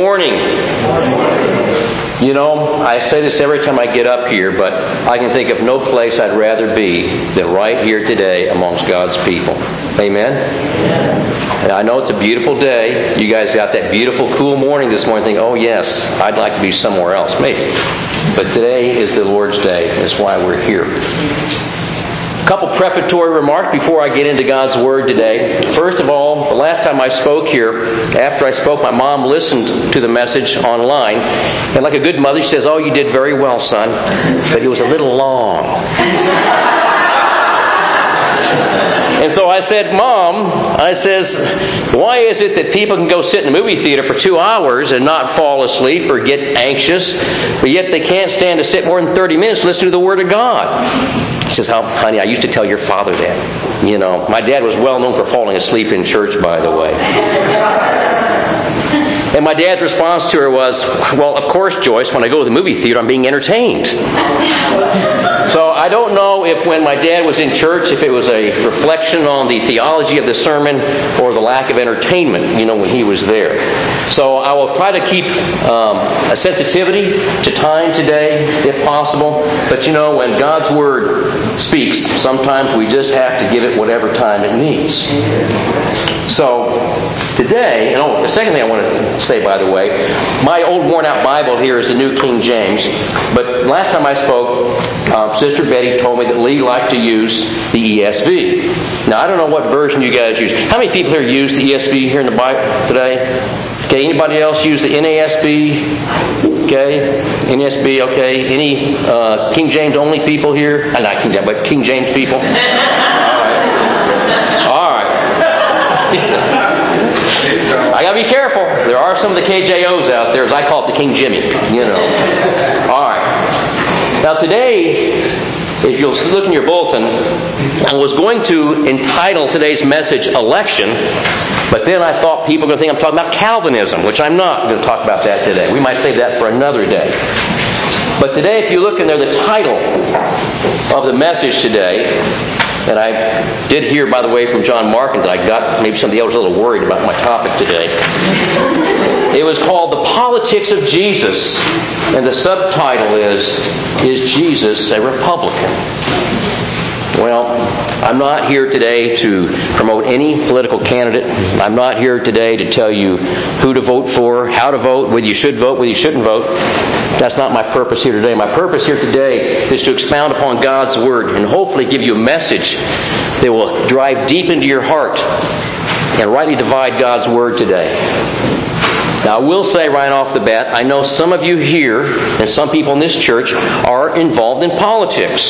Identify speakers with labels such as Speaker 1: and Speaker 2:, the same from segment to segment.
Speaker 1: morning. You know, I say this every time I get up here, but I can think of no place I'd rather be than right here today amongst God's people. Amen? And I know it's a beautiful day. You guys got that beautiful, cool morning this morning thinking, oh yes, I'd like to be somewhere else. Maybe. But today is the Lord's day. That's why we're here. A couple prefatory remarks before I get into God's Word today. First of all, the last time I spoke here, after I spoke, my mom listened to the message online. And like a good mother, she says, oh, you did very well, son. But it was a little long. And so I said, Mom, why is it that people can go sit in a movie theater for 2 hours and not fall asleep or get anxious, but yet they can't stand to sit more than 30 minutes to listen to the Word of God? She says, oh, honey, I used to tell your father that. You know, my dad was well known for falling asleep in church, by the way. And my dad's response to her was, well, of course, Joyce, when I go to the movie theater, I'm being entertained. So I don't know if when my dad was in church, if it was a reflection on the theology of the sermon or the lack of entertainment, you know, when he was there. So I will try to keep a sensitivity to time today, if possible. But you know, when God's Word speaks, sometimes we just have to give it whatever time it needs. So today, and the second thing I want to say, by the way, my old worn-out Bible here is the New King James. But last time I spoke, Sister Betty told me that Lee liked to use the ESV. Now, I don't know what version you guys use. How many people here use the ESV here in the Bible today? Okay, anybody else use the NASB? Okay, NASB, okay. Any King James only people here? Not King James, but King James people? All right. I got to be careful. There are some of the KJOs out there, as I call it, the King Jimmy. You know. All right. Now today, if you'll look in your bulletin, I was going to entitle today's message Election, but then I thought people were going to think I'm talking about Calvinism, which I'm not going to talk about that today. We might save that for another day. But today, if you look in there, the title of the message today, and I did hear, by the way, from John Markin that I got maybe some of the elders a little worried about my topic today. It was called The Politics of Jesus, and the subtitle is Jesus a Republican? Well, I'm not here today to promote any political candidate. I'm not here today to tell you who to vote for, how to vote, whether you should vote, whether you shouldn't vote. That's not my purpose here today. My purpose here today is to expound upon God's Word and hopefully give you a message that will drive deep into your heart and rightly divide God's Word today. Now, I will say right off the bat, I know some of you here and some people in this church are involved in politics.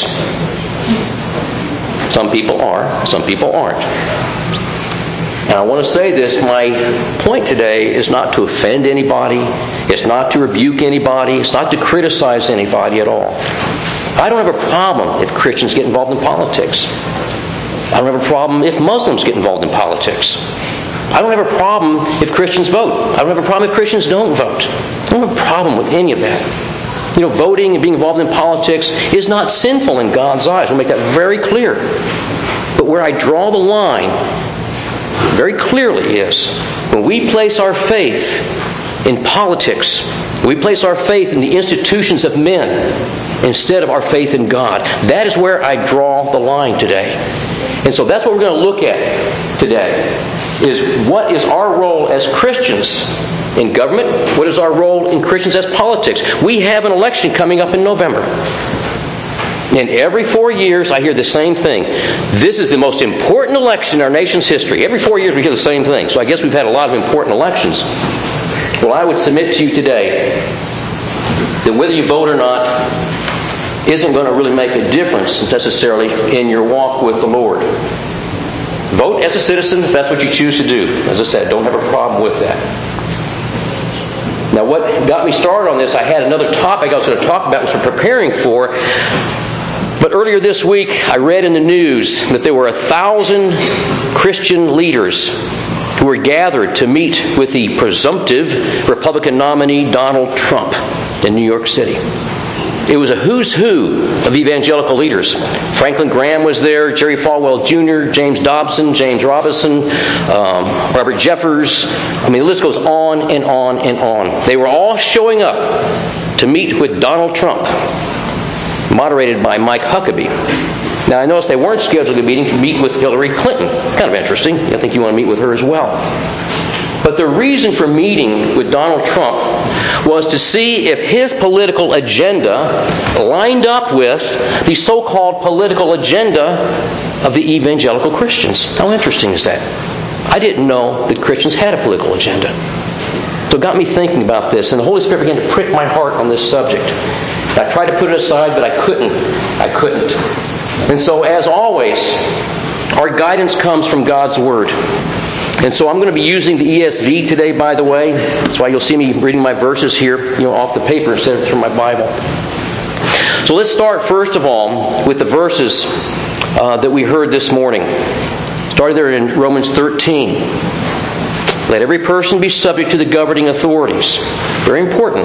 Speaker 1: Some people are, some people aren't. And I want to say this, my point today is not to offend anybody, it's not to rebuke anybody, it's not to criticize anybody at all. I don't have a problem if Christians get involved in politics. I don't have a problem if Muslims get involved in politics. I don't have a problem if Christians vote. I don't have a problem if Christians don't vote. I don't have a problem with any of that. You know, voting and being involved in politics is not sinful in God's eyes. We'll make that very clear. But where I draw the line very clearly is when we place our faith in politics, we place our faith in the institutions of men instead of our faith in God. That is where I draw the line today. And so that's what we're going to look at today, is what is our role as Christians in government? What is our role in Christians as politics? We have an election coming up in November. And every 4 years I hear the same thing. This is the most important election in our nation's history. Every 4 years we hear the same thing. So I guess we've had a lot of important elections. Well, I would submit to you today that whether you vote or not isn't going to really make a difference necessarily in your walk with the Lord. Vote as a citizen if that's what you choose to do. As I said, don't have a problem with that. Now, what got me started on this, I had another topic I was going to talk about, which we're preparing for. But earlier this week, I read in the news that there were 1,000 Christian leaders who were gathered to meet with the presumptive Republican nominee Donald Trump in New York City. It was a who's who of evangelical leaders. Franklin Graham was there, Jerry Falwell Jr., James Dobson, James Robinson, Robert Jeffers. I mean, the list goes on and on and on. They were all showing up to meet with Donald Trump, moderated by Mike Huckabee. Now, I noticed they weren't scheduled to meet with Hillary Clinton. Kind of interesting. I think you want to meet with her as well. But the reason for meeting with Donald Trump was to see if his political agenda lined up with the so-called political agenda of the evangelical Christians. How interesting is that? I didn't know that Christians had a political agenda. So it got me thinking about this, and the Holy Spirit began to prick my heart on this subject. I tried to put it aside, but I couldn't. And so, as always, our guidance comes from God's Word. And so I'm going to be using the ESV today, by the way. That's why you'll see me reading my verses here, off the paper instead of through my Bible. So let's start, first of all, with the verses that we heard this morning. Started there in Romans 13. Let every person be subject to the governing authorities. Very important.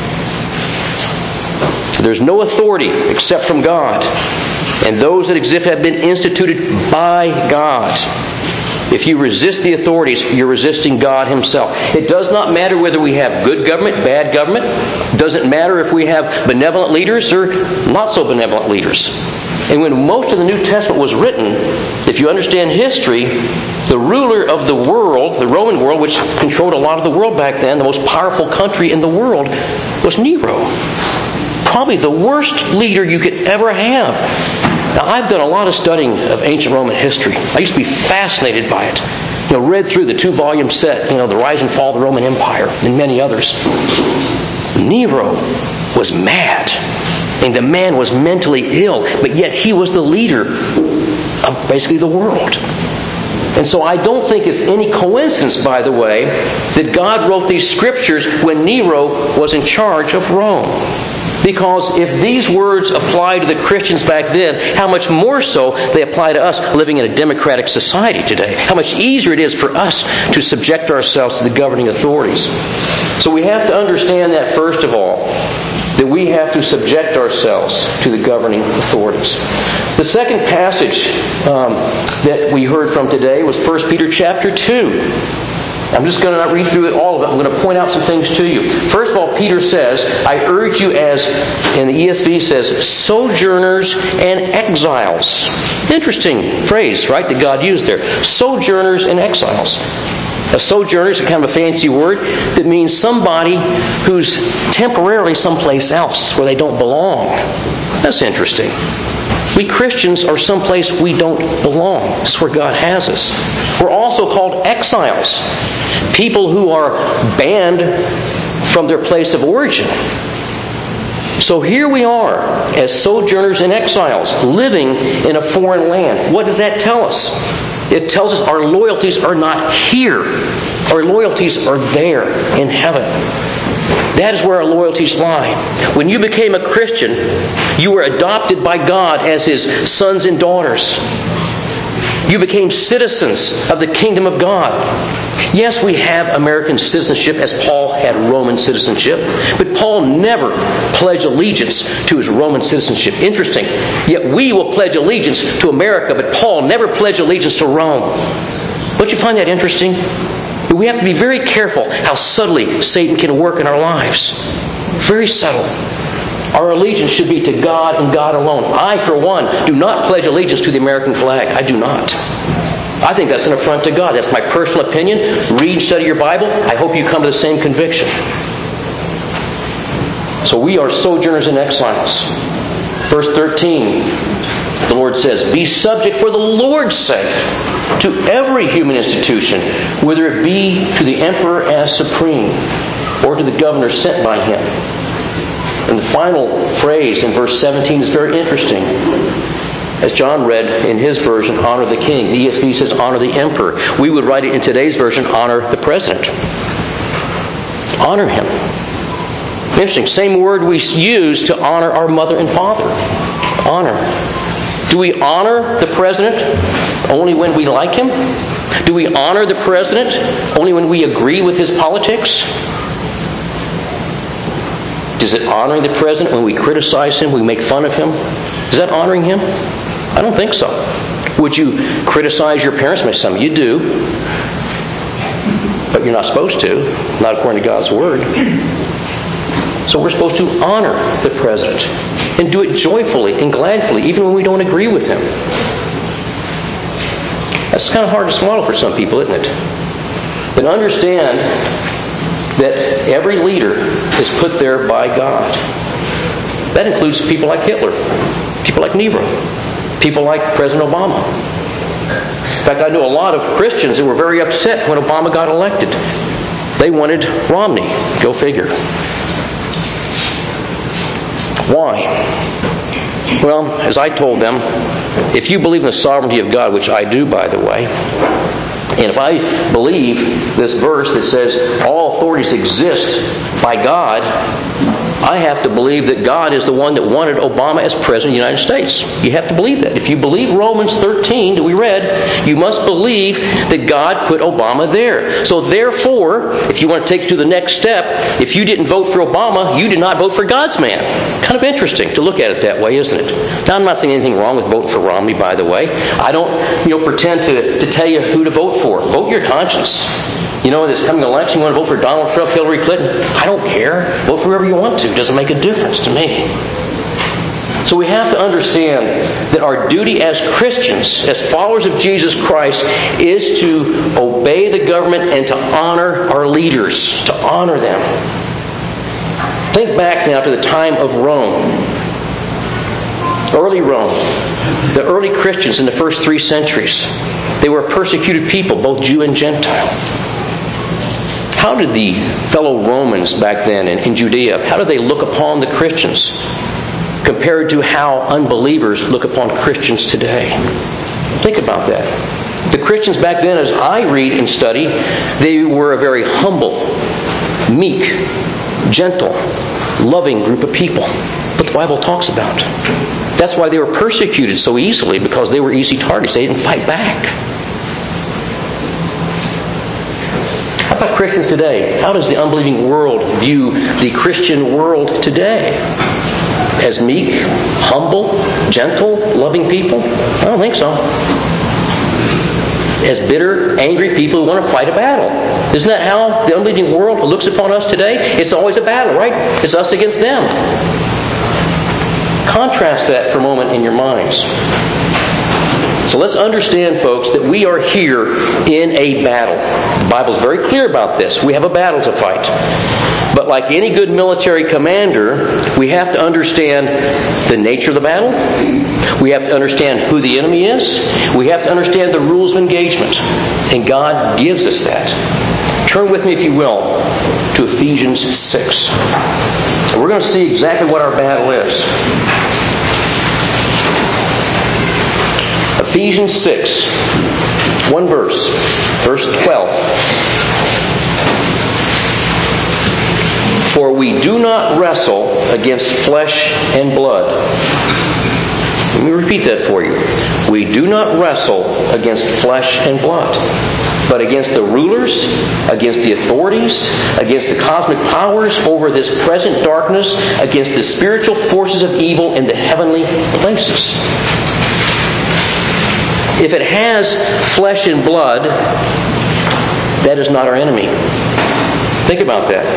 Speaker 1: So there's no authority except from God. And those that exist have been instituted by God. If you resist the authorities, you're resisting God Himself. It does not matter whether we have good government, bad government. It doesn't matter if we have benevolent leaders or not so benevolent leaders. And when most of the New Testament was written, if you understand history, the ruler of the world, the Roman world, which controlled a lot of the world back then, the most powerful country in the world, was Nero. Probably the worst leader you could ever have. Now, I've done a lot of studying of ancient Roman history. I used to be fascinated by it. Read through the 2-volume set, The Rise and Fall of the Roman Empire, and many others. Nero was mad. And the man was mentally ill, but yet he was the leader of basically the world. And so I don't think it's any coincidence, by the way, that God wrote these scriptures when Nero was in charge of Rome. Because if these words apply to the Christians back then, how much more so they apply to us living in a democratic society today. How much easier it is for us to subject ourselves to the governing authorities. So we have to understand that, first of all, that we have to subject ourselves to the governing authorities. The second passage that we heard from today was 1 Peter chapter 2. I'm just going to not read through it all of it. I'm going to point out some things to you. First of all, Peter says, I urge you as, and the ESV says, sojourners and exiles. Interesting phrase, right, that God used there. Sojourners and exiles. A sojourner is kind of a fancy word that means somebody who's temporarily someplace else where they don't belong. That's interesting. We Christians are someplace we don't belong. That's where God has us. We're also called exiles. People who are banned from their place of origin. So here we are as sojourners and exiles, living in a foreign land. What does that tell us? It tells us our loyalties are not here. Our loyalties are there in heaven. That is where our loyalties lie. When you became a Christian, you were adopted by God as His sons and daughters. You became citizens of the kingdom of God. Yes, we have American citizenship as Paul had Roman citizenship, but Paul never pledged allegiance to his Roman citizenship. Interesting. Yet we will pledge allegiance to America, but Paul never pledged allegiance to Rome. Don't you find that interesting? We have to be very careful how subtly Satan can work in our lives. Very subtle. Our allegiance should be to God and God alone. I, for one, do not pledge allegiance to the American flag. I do not. I think that's an affront to God. That's my personal opinion. Read and study your Bible. I hope you come to the same conviction. So we are sojourners and exiles. Verse 13, the Lord says, be subject for the Lord's sake to every human institution, whether it be to the emperor as supreme or to the governor sent by him. And the final phrase in verse 17 is very interesting. As John read in his version, honor the king. The ESV says honor the emperor. We would write it in today's version, honor the president. Honor him. Interesting. Same word we use to honor our mother and father. Honor. Do we honor the president only when we like him? Do we honor the president only when we agree with his politics? Is it honoring the president when we criticize him, we make fun of him? Is that honoring him? I don't think so. Would you criticize your parents? Maybe some of you do. But you're not supposed to, not according to God's Word. So we're supposed to honor the president and do it joyfully and gladfully, even when we don't agree with him. That's kind of hard to swallow for some people, isn't it? But understand that every leader is put there by God. That includes people like Hitler, people like Nero, people like President Obama. In fact, I know a lot of Christians that were very upset when Obama got elected. They wanted Romney. Go figure. Why? Well, as I told them, if you believe in the sovereignty of God, which I do, by the way, and if I believe this verse that says all authorities exist by God, I have to believe that God is the one that wanted Obama as President of the United States. You have to believe that. If you believe Romans 13 that we read, you must believe that God put Obama there. So therefore, if you want to take it to the next step, if you didn't vote for Obama, you did not vote for God's man. Kind of interesting to look at it that way, isn't it? Now, I'm not saying anything wrong with voting for Romney, by the way. I don't pretend to tell you who to vote for. Vote your conscience. In this coming election, you want to vote for Donald Trump, Hillary Clinton? I don't care. Vote for whoever you want to. It doesn't make a difference to me. So we have to understand that our duty as Christians, as followers of Jesus Christ, is to obey the government and to honor our leaders, to honor them. Think back now to the time of Rome. Early Rome. The early Christians in the first 3 centuries. They were a persecuted people, both Jew and Gentile. How did the fellow Romans back then in Judea, how did they look upon the Christians compared to how unbelievers look upon Christians today? Think about that. The Christians back then, as I read and study, they were a very humble, meek, gentle, loving group of people. What the Bible talks about. That's why they were persecuted so easily, because they were easy targets. They didn't fight back. How about Christians today? How does the unbelieving world view the Christian world today? As meek, humble, gentle, loving people? I don't think so. As bitter, angry people who want to fight a battle. Isn't that how the unbelieving world looks upon us today? It's always a battle, right? It's us against them. Contrast that for a moment in your minds. So let's understand, folks, that we are here in a battle. The Bible is very clear about this. We have a battle to fight. But like any good military commander, we have to understand the nature of the battle. We have to understand who the enemy is. We have to understand the rules of engagement. And God gives us that. Turn with me, if you will, to Ephesians 6. And we're going to see exactly what our battle is. Ephesians 6, one verse 12. For we do not wrestle against flesh and blood. Let me repeat that for you. We do not wrestle against flesh and blood, but against the rulers, against the authorities, against the cosmic powers over this present darkness, against the spiritual forces of evil in the heavenly places. If it has flesh and blood, that is not our enemy. Think about that.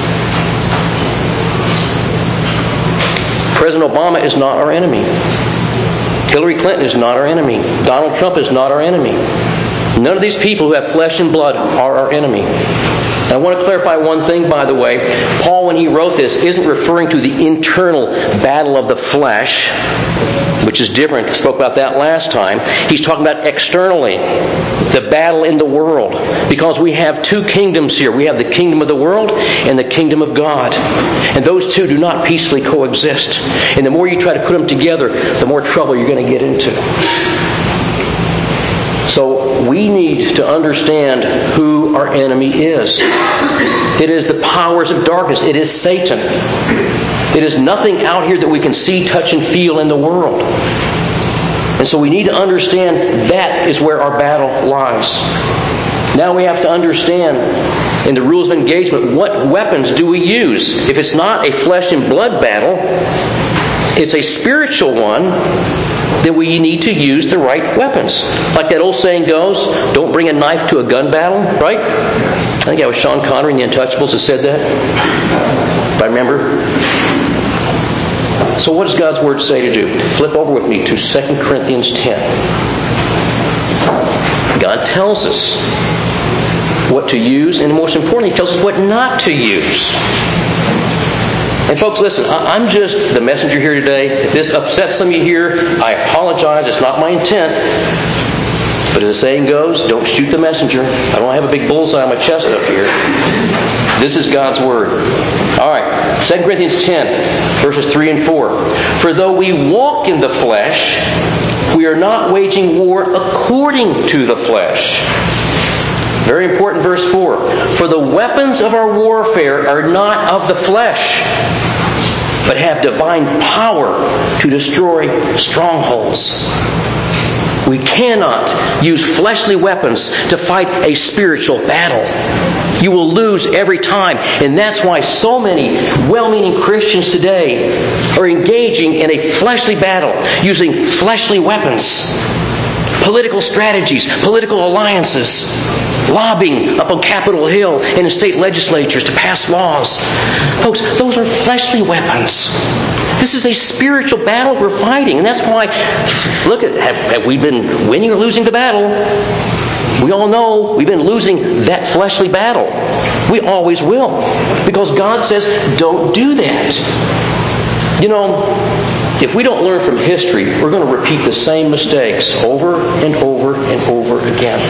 Speaker 1: President Obama is not our enemy. Hillary Clinton is not our enemy. Donald Trump is not our enemy. None of these people who have flesh and blood are our enemy. And I want to clarify one thing, by the way. Paul, when he wrote this, isn't referring to the internal battle of the flesh, which is different. I spoke about that last time. He's talking about externally, the battle in the world. Because we have 2 kingdoms here. We have the kingdom of the world and the kingdom of God. And those two do not peacefully coexist. And the more you try to put them together, the more trouble you're going to get into. So we need to understand who our enemy is. It is the powers of darkness. It is Satan. It is nothing out here that we can see, touch, and feel in the world. And so we need to understand that is where our battle lies. Now we have to understand in the rules of engagement, what weapons do we use? If it's not a flesh and blood battle, it's a spiritual one, then we need to use the right weapons. Like that old saying goes, don't bring a knife to a gun battle, right? I think that was Sean Connery in The Untouchables that said that, if I remember. So what does God's Word say to do? Flip over with me to 2 Corinthians 10. God tells us what to use, and most importantly, He tells us what not to use. And folks, listen, I'm just the messenger here today. If this upsets some of you here, I apologize. It's not my intent. But as the saying goes, don't shoot the messenger. I don't have a big bullseye on my chest up here. This is God's Word. All right, 2 Corinthians 10, verses 3 and 4. For though we walk in the flesh, we are not waging war according to the flesh. Very important, verse 4. For the weapons of our warfare are not of the flesh, but have divine power to destroy strongholds. We cannot use fleshly weapons to fight a spiritual battle. You will lose every time. And that's why so many well-meaning Christians today are engaging in a fleshly battle, using fleshly weapons, political strategies, political alliances, lobbying up on Capitol Hill and in state legislatures to pass laws. Folks, those are fleshly weapons. This is a spiritual battle we're fighting. And that's why, look at, have we been winning or losing the battle? We all know we've been losing that fleshly battle. We always will. Because God says, don't do that. You know, if we don't learn from history, we're going to repeat the same mistakes over and over and over again.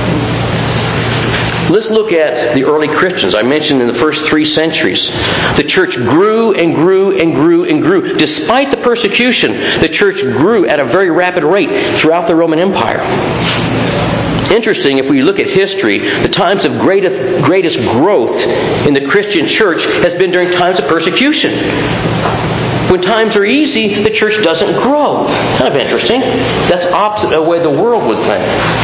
Speaker 1: Let's look at the early Christians. I mentioned in the first 3 centuries, the church grew and grew and grew and grew. Despite the persecution, the church grew at a very rapid rate throughout the Roman Empire. Interesting, if we look at history, the times of greatest growth in the Christian church has been during times of persecution. When times are easy, the church doesn't grow. Kind of interesting. That's opposite of the way the world would think.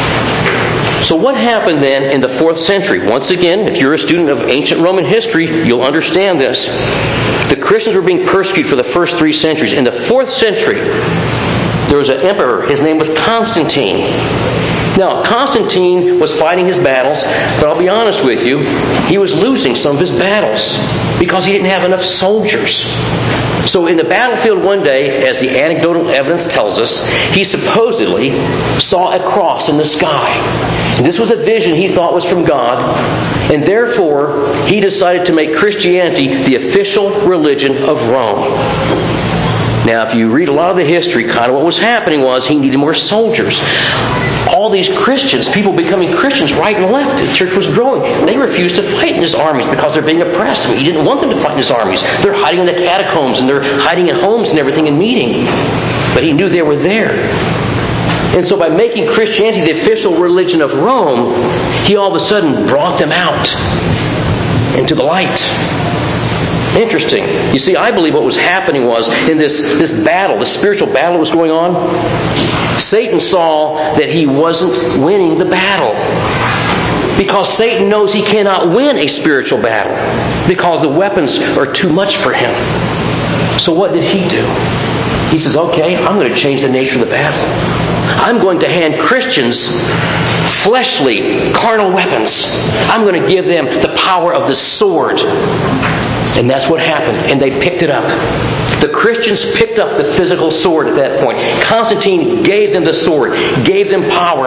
Speaker 1: So what happened then in the 4th century? Once again, if you're a student of ancient Roman history, you'll understand this. The Christians were being persecuted for the first 3 centuries. In the 4th century, there was an emperor. His name was Constantine. Now, Constantine was fighting his battles, but I'll be honest with you, he was losing some of his battles because he didn't have enough soldiers. So in the battlefield one day, as the anecdotal evidence tells us, he supposedly saw a cross in the sky. And this was a vision he thought was from God, and therefore he decided to make Christianity the official religion of Rome. Now, if you read a lot of the history, kind of what was happening was he needed more soldiers. All these Christians, people becoming Christians right and left, the church was growing. They refused to fight in his armies because they're being oppressed. I mean, he didn't want them to fight in his armies. They're hiding in the catacombs and they're hiding in homes and everything and meeting. But he knew they were there. And so by making Christianity the official religion of Rome, he all of a sudden brought them out into the light. Interesting. You see, I believe what was happening was in this battle, the spiritual battle that was going on, Satan saw that he wasn't winning the battle. Because Satan knows he cannot win a spiritual battle because the weapons are too much for him. So what did he do? He says, okay, I'm going to change the nature of the battle. I'm going to hand Christians fleshly, carnal weapons. I'm going to give them the power of the sword. And that's what happened. And they picked it up. The Christians picked up the physical sword at that point. Constantine gave them the sword, gave them power.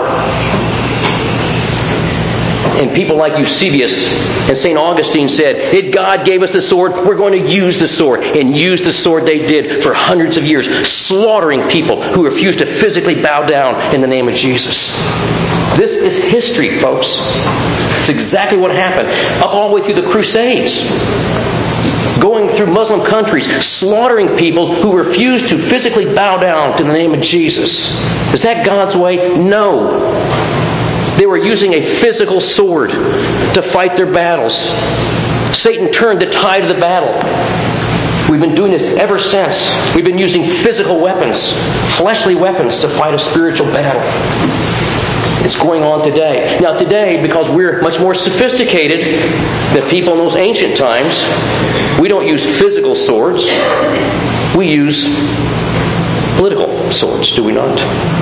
Speaker 1: And people like Eusebius and St. Augustine said, if God gave us the sword, we're going to use the sword. And use the sword they did for hundreds of years, slaughtering people who refused to physically bow down in the name of Jesus. This is history, folks. It's exactly what happened. Up all the way through the Crusades. Going through Muslim countries, slaughtering people who refused to physically bow down to the name of Jesus. Is that God's way? No. They were using a physical sword to fight their battles. Satan turned the tide of the battle. We've been doing this ever since. We've been using physical weapons, fleshly weapons, to fight a spiritual battle. It's going on today. Now today, because we're much more sophisticated than people in those ancient times, we don't use physical swords. We use political swords, do we not?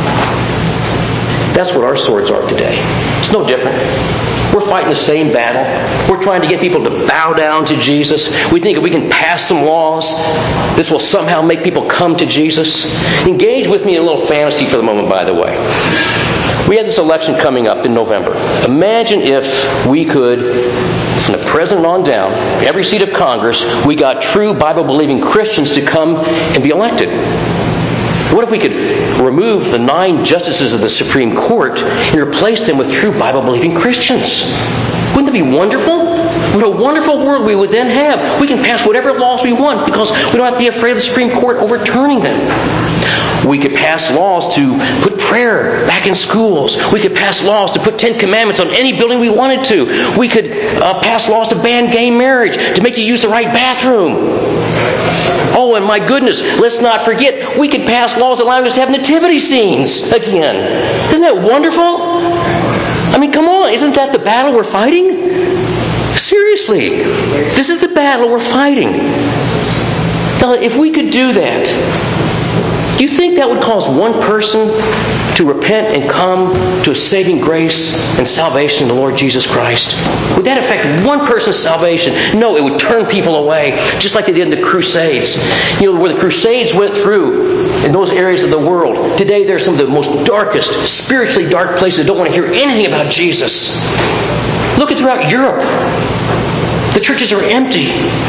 Speaker 1: That's what our swords are today. It's no different. We're fighting the same battle. We're trying to get people to bow down to Jesus. We think if we can pass some laws, this will somehow make people come to Jesus. Engage with me in a little fantasy for the moment, by the way. We have this election coming up in November. Imagine if we could, from the president on down, every seat of Congress, we got true Bible-believing Christians to come and be elected. What if we could remove the 9 justices of the Supreme Court and replace them with true Bible-believing Christians? Wouldn't that be wonderful? What a wonderful world we would then have. We can pass whatever laws we want because we don't have to be afraid of the Supreme Court overturning them. We could pass laws to put prayer back in schools. We could pass laws to put 10 commandments on any building we wanted to. We could pass laws to ban gay marriage, to make you use the right bathroom. Oh, and my goodness, let's not forget, we could pass laws allowing us to have nativity scenes again. Isn't that wonderful? I mean, come on, isn't that the battle we're fighting? Seriously, this is the battle we're fighting. Now, if we could do that, do you think that would cause one person to repent and come to a saving grace and salvation in the Lord Jesus Christ? Would that affect one person's salvation? No, it would turn people away, just like they did in the Crusades. You know, where the Crusades went through in those areas of the world. Today, they're some of the most darkest, spiritually dark places that don't want to hear anything about Jesus. Look at throughout Europe. The churches are empty.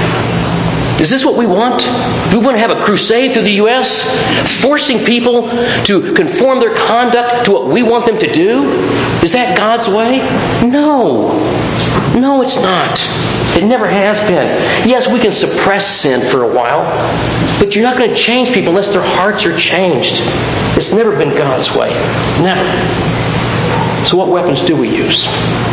Speaker 1: Is this what we want? Do we want to have a crusade through the U.S., forcing people to conform their conduct to what we want them to do? Is that God's way? No. No, it's not. It never has been. Yes, we can suppress sin for a while, but you're not going to change people unless their hearts are changed. It's never been God's way. Never. So what weapons do we use?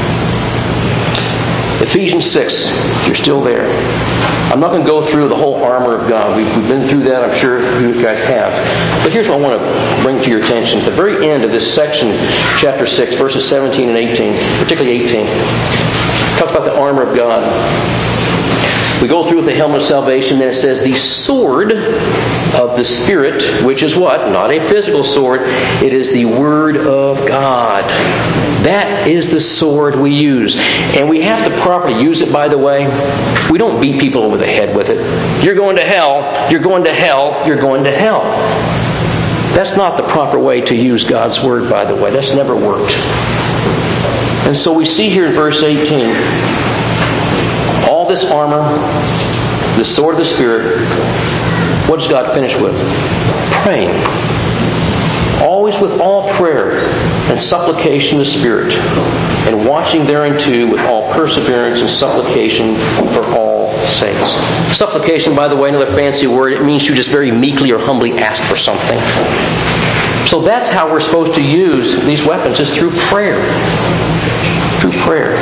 Speaker 1: Ephesians 6, if you're still there. I'm not going to go through the whole armor of God. We've been through that, I'm sure you guys have. But here's what I want to bring to your attention. At the very end of this section, chapter 6, verses 17 and 18, particularly 18, talks about the armor of God. We go through with the helmet of salvation, then it says, the sword of the Spirit, which is what? Not a physical sword. It is the Word of God. That is the sword we use. And we have to properly use it, by the way. We don't beat people over the head with it. You're going to hell, you're going to hell, you're going to hell. That's not the proper way to use God's Word, by the way. That's never worked. And so we see here in verse 18, all this armor, the sword of the Spirit, what does God finish with? Praying. Always with all prayer and supplication of the Spirit, and watching thereunto with all perseverance and supplication for all saints. Supplication, by the way, another fancy word, it means you just very meekly or humbly ask for something. So that's how we're supposed to use these weapons, is through prayer. Through prayer.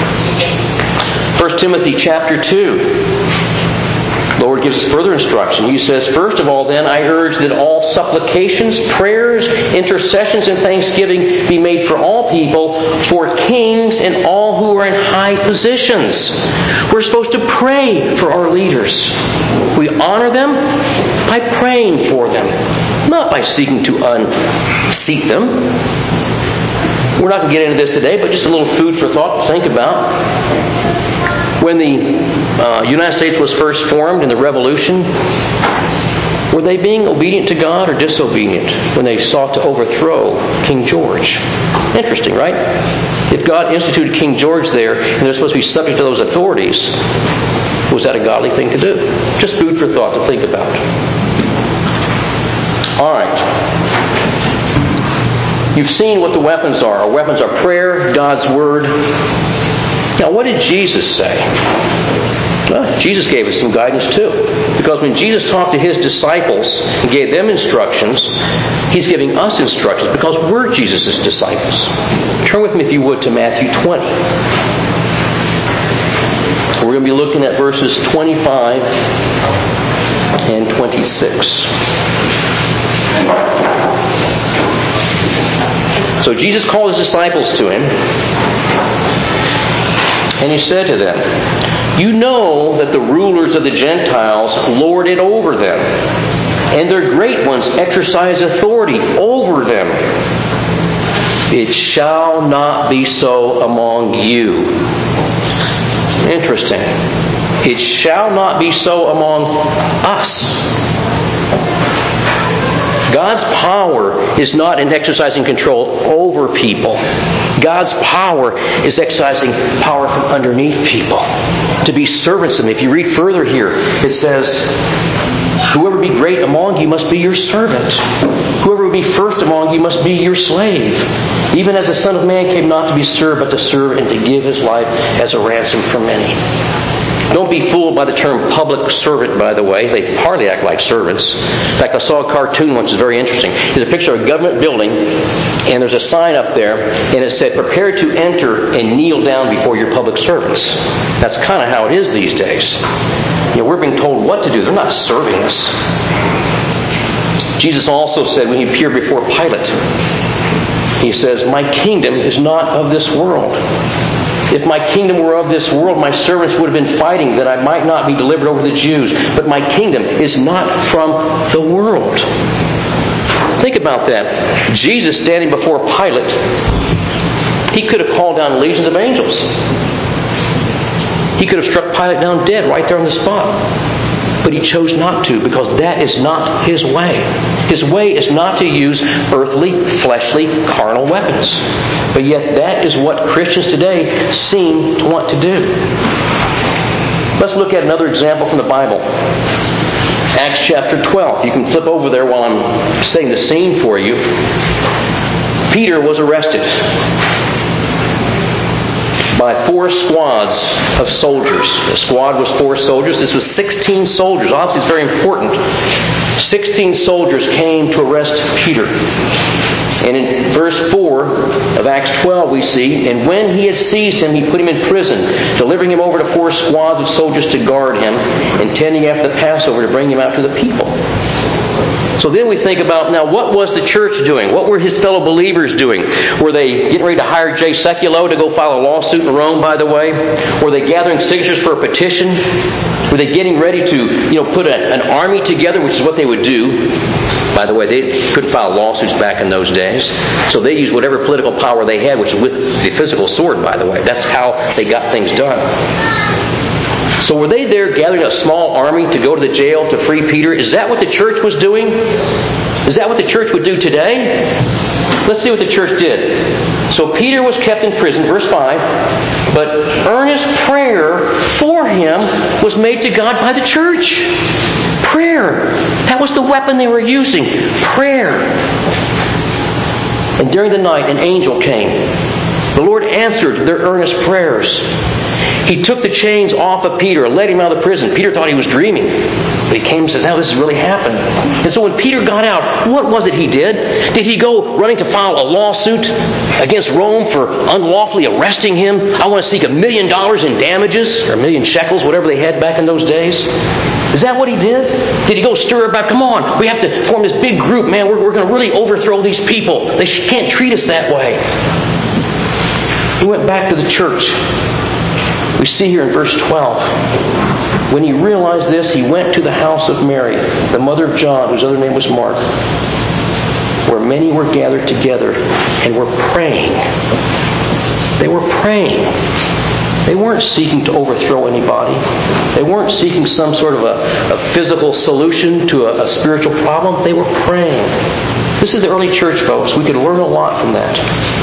Speaker 1: 1 Timothy chapter 2. The Lord gives us further instruction. He says, first of all, then, I urge that all supplications, prayers, intercessions, and thanksgiving be made for all people, for kings and all who are in high positions. We're supposed to pray for our leaders. We honor them by praying for them, not by seeking to unseat them. We're not going to get into this today, but just a little food for thought to think about. When the United States was first formed in the Revolution, were they being obedient to God or disobedient when they sought to overthrow King George? Interesting, right? If God instituted King George there and they're supposed to be subject to those authorities, was that a godly thing to do? Just food for thought to think about. All right. You've seen what the weapons are. Our weapons are prayer, God's Word. Now, what did Jesus say? Well, Jesus gave us some guidance too. Because when Jesus talked to His disciples and gave them instructions, He's giving us instructions because we're Jesus' disciples. Turn with me, if you would, to Matthew 20. We're going to be looking at verses 25 and 26. So Jesus called his disciples to him, and he said to them, "You know that the rulers of the Gentiles lord it over them, and their great ones exercise authority over them. It shall not be so among you." Interesting. It shall not be so among us. God's power is not in exercising control over people. God's power is exercising power from underneath people to be servants of Him. If you read further here, it says, "Whoever be great among you must be your servant. Whoever would be first among you must be your slave. Even as the Son of Man came not to be served, but to serve and to give His life as a ransom for many." Don't be fooled by the term public servant, by the way. They hardly act like servants. In fact, I saw a cartoon once that's very interesting. There's a picture of a government building, and there's a sign up there, and it said, "Prepare to enter and kneel down before your public servants." That's kind of how it is these days. We're being told what to do. They're not serving us. Jesus also said when He appeared before Pilate, He says, "My kingdom is not of this world. If my kingdom were of this world, my servants would have been fighting that I might not be delivered over to the Jews. But my kingdom is not from the world." Think about that. Jesus standing before Pilate, He could have called down legions of angels. He could have struck Pilate down dead right there on the spot. But He chose not to, because that is not His way. His way is not to use earthly, fleshly, carnal weapons. But yet that is what Christians today seem to want to do. Let's look at another example from the Bible. Acts chapter 12. You can flip over there while I'm setting the scene for you. Peter was arrested by 4 squads of soldiers. A squad was 4 soldiers. This was 16 soldiers. Obviously, it's very important. 16 soldiers came to arrest Peter. And in verse 4 of Acts 12 we see, "And when he had seized him, he put him in prison, delivering him over to 4 squads of soldiers to guard him, intending after the Passover to bring him out to the people." So then we think about, now what was the church doing? What were his fellow believers doing? Were they getting ready to hire Jay Sekulow to go file a lawsuit in Rome, by the way? Were they gathering signatures for a petition? Were they getting ready to, put an army together, which is what they would do? By the way, they couldn't file lawsuits back in those days. So they used whatever political power they had, which was with the physical sword, by the way. That's how they got things done. So were they there gathering a small army to go to the jail to free Peter? Is that what the church was doing? Is that what the church would do today? Let's see what the church did. So Peter was kept in prison, verse 5, but earnest prayer for him was made to God by the church. Prayer. That was the weapon they were using. Prayer. And during the night, an angel came. The Lord answered their earnest prayers. He took the chains off of Peter and let him out of the prison. Peter thought he was dreaming. But he came and said, "Now this has really happened." And so when Peter got out, what was it he did? Did he go running to file a lawsuit against Rome for unlawfully arresting him? I want to seek $1 million in damages, or 1,000,000 shekels, whatever they had back in those days. Is that what he did? Did he go stir about, "Come on, we have to form this big group, man. We're going to really overthrow these people. They can't treat us that way." He went back to the church. We see here in verse 12, when he realized this, he went to the house of Mary, the mother of John, whose other name was Mark, where many were gathered together and were praying. They were praying. They weren't seeking to overthrow anybody. They weren't seeking some sort of a physical solution to a spiritual problem. They were praying. This is the early church, folks. We could learn a lot from that.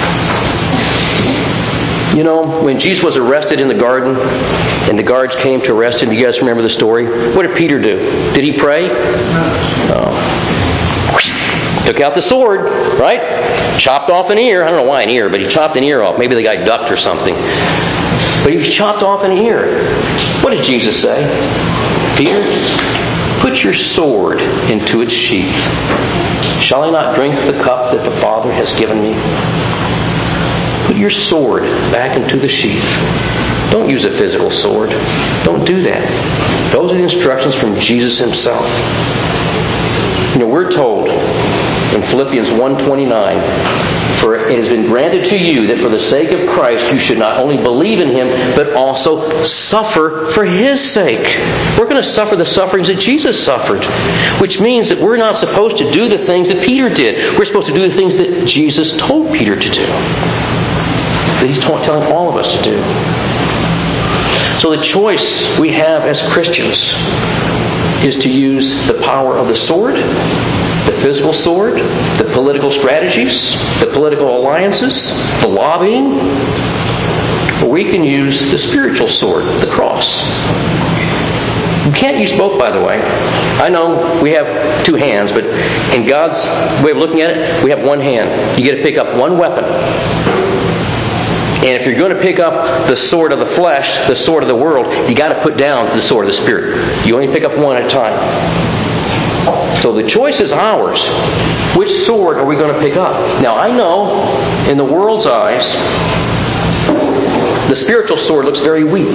Speaker 1: When Jesus was arrested in the garden and the guards came to arrest him, you guys remember the story? What did Peter do? Did he pray? No. Took out the sword, right? Chopped off an ear. I don't know why an ear, but he chopped an ear off. Maybe the guy ducked or something. But he chopped off an ear. What did Jesus say? "Peter, put your sword into its sheath. Shall I not drink the cup that the Father has given me?" Put your sword back into the sheath. Don't use a physical sword. Don't do that. Those are the instructions from Jesus Himself. We're told in Philippians 1:29 For it has been granted to you that for the sake of Christ you should not only believe in Him, but also suffer for His sake. We're going to suffer the sufferings that Jesus suffered, which means that we're not supposed to do the things that Peter did. We're supposed to do the things that Jesus told Peter to do, that He's telling all of us to do. So the choice we have as Christians is to use the power of the sword, the physical sword, the political strategies, the political alliances, the lobbying, or we can use the spiritual sword, the cross. You can't use both, by the way. I know we have two hands, but in God's way of looking at it, we have one hand. You get to pick up one weapon. And if you're going to pick up the sword of the flesh, the sword of the world, you got to put down the sword of the Spirit. You only pick up one at a time. So the choice is ours. Which sword are we going to pick up? Now I know, in the world's eyes, the spiritual sword looks very weak.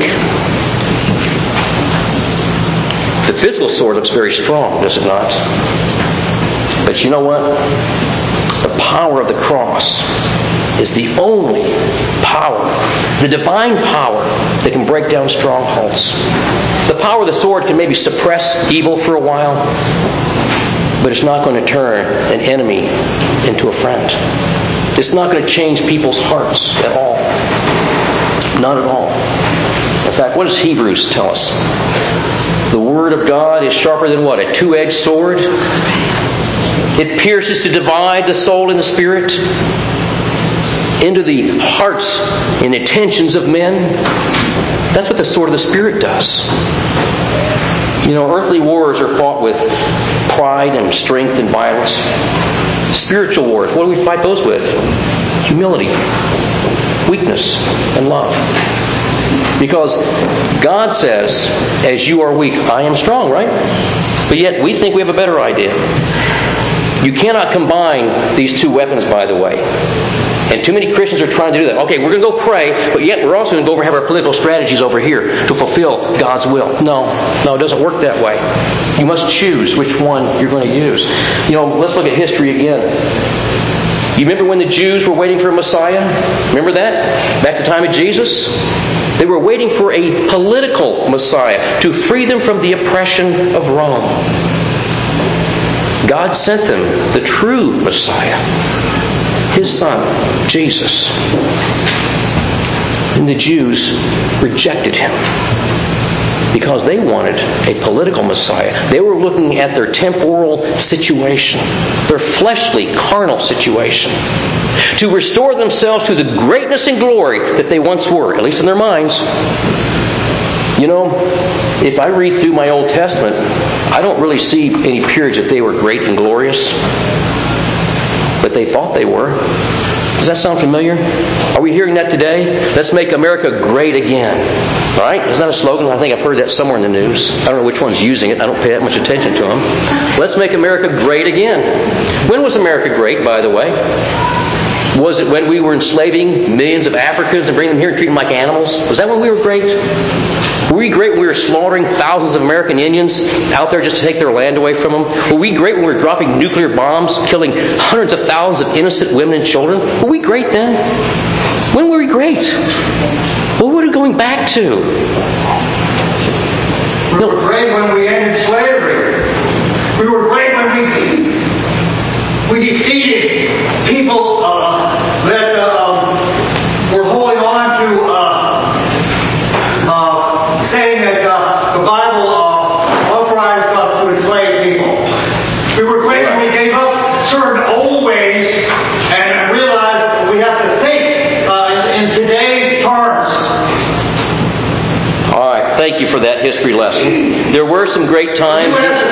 Speaker 1: The physical sword looks very strong, does it not? But you know what? The power of the cross is the only power, the divine power that can break down strongholds. The power of the sword can maybe suppress evil for a while, but it's not going to turn an enemy into a friend. It's not going to change people's hearts at all. Not at all. In fact, what does Hebrews tell us? The Word of God is sharper than what? A two-edged sword? It pierces to divide the soul and the spirit, into the hearts and intentions of men. That's what the sword of the Spirit does. You know, earthly wars are fought with pride and strength and violence. Spiritual wars, what do we fight those with? Humility, weakness, and love. Because God says, as you are weak, I am strong, right? But yet we think we have a better idea. You cannot combine these two weapons, by the way. And too many Christians are trying to do that. Okay, we're going to go pray, but yet we're also going to go over and have our political strategies over here to fulfill God's will. No, it doesn't work that way. You must choose which one you're going to use. You know, let's look at history again. You remember when the Jews were waiting for a Messiah? Remember that? Back at the time of Jesus? They were waiting for a political Messiah to free them from the oppression of Rome. God sent them the true Messiah, His Son, Jesus. And the Jews rejected Him because they wanted a political Messiah. They were looking at their temporal situation, their fleshly, carnal situation, to restore themselves to the greatness and glory that they once were, at least in their minds. You know, if I read through my Old Testament, I don't really see any periods that they were great and glorious, but they thought they were. Does that sound familiar? Are we hearing that today? Let's make America great again. Right? Isn't that a slogan? I think I've heard that somewhere in the news. I don't know which one's using it. I don't pay that much attention to them. Let's make America great again. When was America great, by the way? Was it when we were enslaving millions of Africans and bringing them here and treating them like animals? Was that when we were great? Were we great when we were slaughtering thousands of American Indians out there just to take their land away from them? Were we great when we were dropping nuclear bombs, killing hundreds of thousands of innocent women and children? Were we great then? When were we great? Well, what are we going back to?
Speaker 2: We were great when we ended slavery. We were great when we defeated people that were holding on to saying that the Bible authorized us to enslave people. We were great when we gave up certain old ways and realized we have to think in today's terms.
Speaker 1: All right, thank you for that history lesson. There were some great times.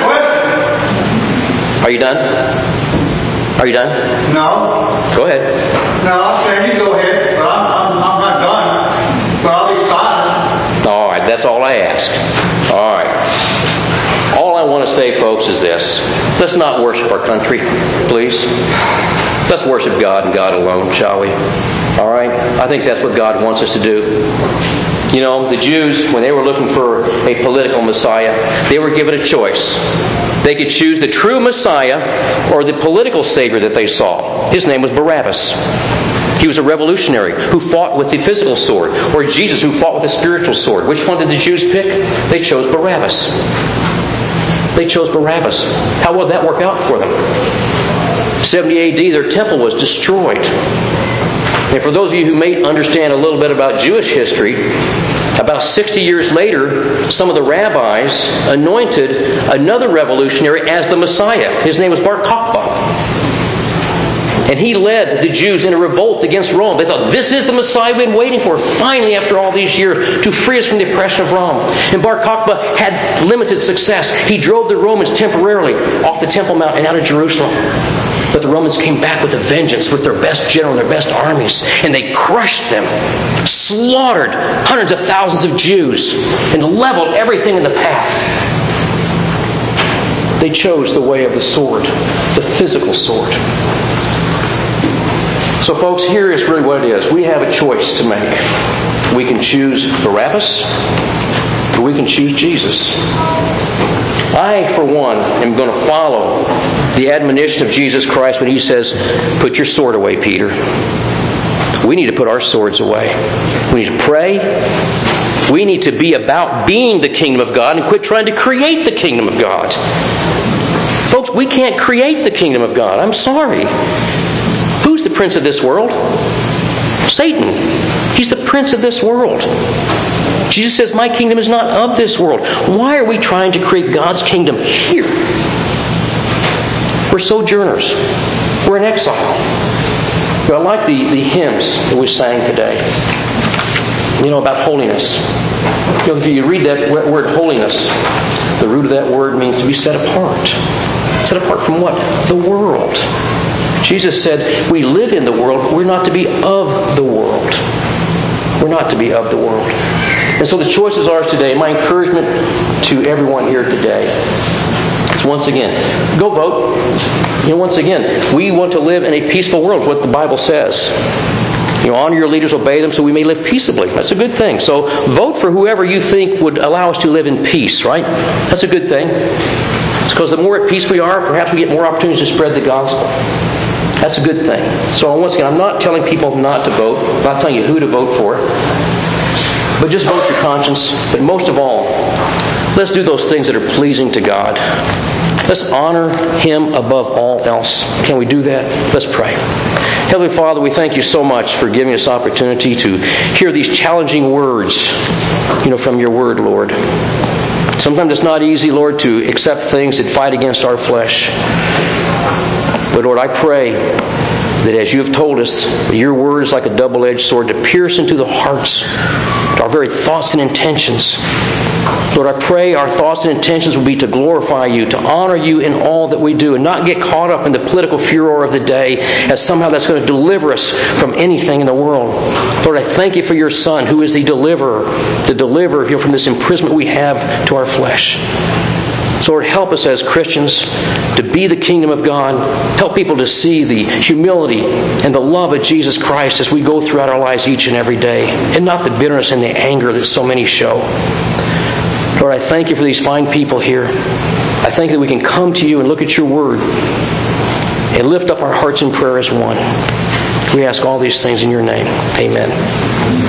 Speaker 1: Are you done? Are you done?
Speaker 2: No.
Speaker 1: Go ahead.
Speaker 2: No, okay, you go ahead. But I'm not done. But I'll be silent.
Speaker 1: All right, that's all I ask. All right. All I want to say, folks, is this. Let's not worship our country, please. Let's worship God and God alone, shall we? All right? I think that's what God wants us to do. You know, the Jews, when they were looking for a political Messiah, they were given a choice. They could choose the true Messiah or the political Savior that they saw. His name was Barabbas. He was a revolutionary who fought with the physical sword, or Jesus who fought with the spiritual sword. Which one did the Jews pick? They chose Barabbas. They chose Barabbas. How would that work out for them? 70 A.D., their temple was destroyed. And for those of you who may understand a little bit about Jewish history, about 60 years later, some of the rabbis anointed another revolutionary as the Messiah. His name was Bar Kokhba. And he led the Jews in a revolt against Rome. They thought, this is the Messiah we've been waiting for, finally, after all these years, to free us from the oppression of Rome. And Bar Kokhba had limited success. He drove the Romans temporarily off the Temple Mount and out of Jerusalem. But the Romans came back with a vengeance, with their best general and their best armies. And they crushed them, slaughtered hundreds of thousands of Jews, and leveled everything in the path. They chose the way of the sword, the physical sword. So folks, here is really what it is. We have a choice to make. We can choose Barabbas, or we can choose Jesus. I, for one, am going to follow the admonition of Jesus Christ when He says, put your sword away, Peter. We need to put our swords away. We need to pray. We need to be about being the kingdom of God and quit trying to create the kingdom of God. Folks, we can't create the kingdom of God. I'm sorry. Who's the prince of this world? Satan. He's the prince of this world. Jesus says, my kingdom is not of this world. Why are we trying to create God's kingdom here? We're sojourners. We're in exile. But I like the hymns that we sang today. You know, about holiness. You know, if you read that word holiness, the root of that word means to be set apart. Set apart from what? The world. Jesus said, we live in the world, but we're not to be of the world. We're not to be of the world. And so the choice is ours today. My encouragement to everyone here today is, once again, go vote. You know, once again, we want to live in a peaceful world, what the Bible says. You know, honor your leaders, obey them, so we may live peaceably. That's a good thing. So vote for whoever you think would allow us to live in peace, right? That's a good thing. It's because the more at peace we are, perhaps we get more opportunities to spread the gospel. That's a good thing. So once again, I'm not telling people not to vote. I'm not telling you who to vote for. But just vote your conscience. But most of all, let's do those things that are pleasing to God. Let's honor Him above all else. Can we do that? Let's pray. Heavenly Father, we thank You so much for giving us opportunity to hear these challenging words, from Your Word, Lord. Sometimes it's not easy, Lord, to accept things that fight against our flesh. But Lord, I pray that as You have told us, that Your Word is like a double-edged sword to pierce into the hearts, our very thoughts and intentions. Lord, I pray our thoughts and intentions will be to glorify You, to honor You in all that we do, and not get caught up in the political furor of the day as somehow that's going to deliver us from anything in the world. Lord, I thank You for Your Son, who is the deliverer from this imprisonment we have to our flesh. So Lord, help us as Christians to be the kingdom of God. Help people to see the humility and the love of Jesus Christ as we go throughout our lives each and every day, and not the bitterness and the anger that so many show. Lord, I thank You for these fine people here. I thank that we can come to You and look at Your Word and lift up our hearts in prayer as one. We ask all these things in Your name. Amen.